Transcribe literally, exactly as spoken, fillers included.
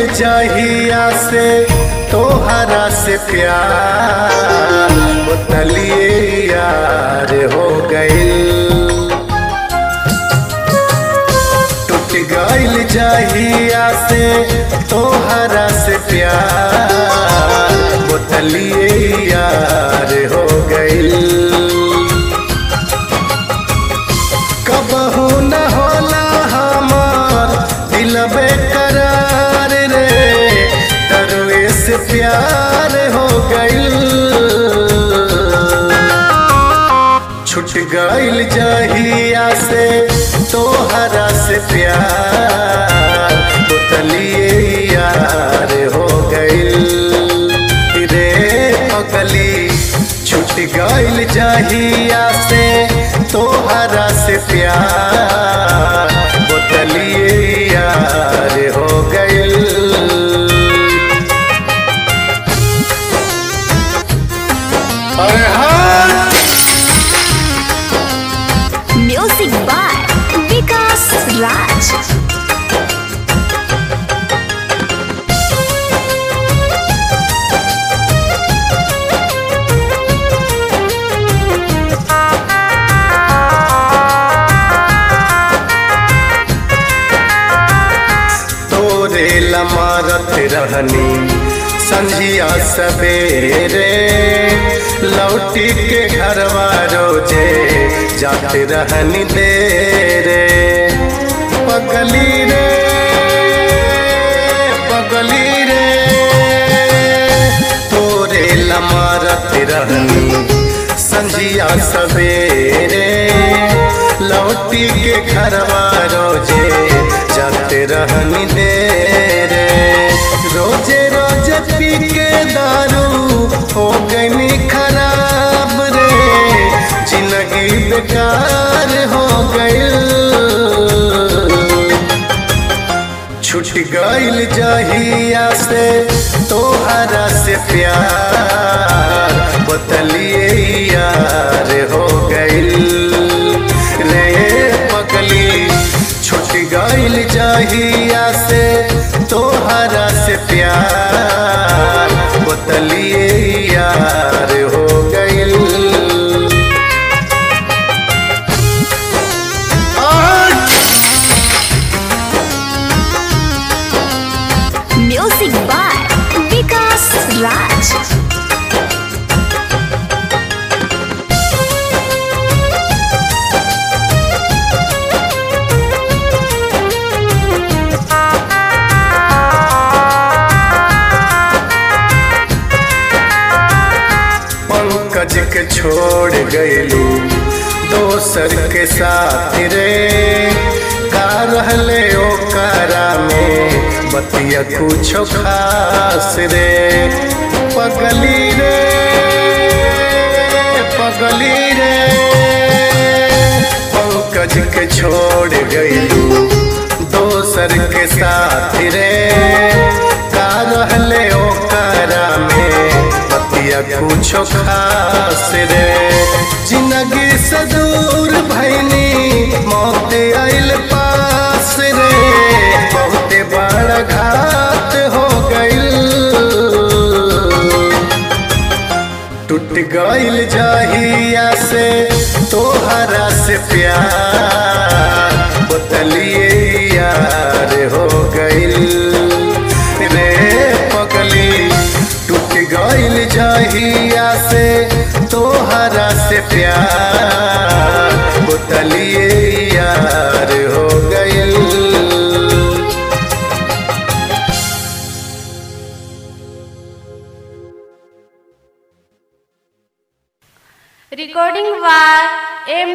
जहिया से तोहरा से प्यार बोतलिए यार हो गइल। टूट गइल जहिया से तोहरा से प्यार बोतलिए यार हो गइल। कबहू न होला हमार दिल बेकरार रे, तरुए से प्यार हो गइल। छूट गइल जहिया से तोहरा से प्यार बोतलिए यार हो गइल रे पगली। छूट गइल जहिया से तोहरा से प्यार बोतलिए यार हो गइल। अरे हाँ म्यूजिक बाय विकास राज। तोरे लमारत रहनी संझिया सवेरे, लौटी के घरवा रोजे जाते रहनी देरे। पगली रे पगली रे तोरे लमारत रहनी संझिया सवेरे, लौटी के घरवा रोजे जाते रहनी देरे। रोजे रोजे पी के दारू हो गई खराब रे, जिंदगी बेकार हो गई। छूट गइल जहिया से तोहरा से प्यार बोतलिए यार हो गइल रे पगली। छूट गइल जहिया से तोहरा से प्यार बोतलिए यार हो गइल। Music by Vikas Raj. पंकज के छोड़ गइलू दोसर के साथ रे, का रहले ओकरा में बतिया कुछो खास रे। पगली रे पगली रे पंकज के छोड़ गइलू दोसर के साथ रे, का रहले ओकरा में बतिया कुछो खास रे। जिंदगी से दूर भइनी मौत आइल पास रे, बहुते बड़ा घात हो गइल। टूट गइल जहिया से तोहरा से प्यार बोतलिए यार हो गइल रे पगली। टूट गइल जहिया से तोहरा से प्यार बोतलिए यार हो गइल। Recording by M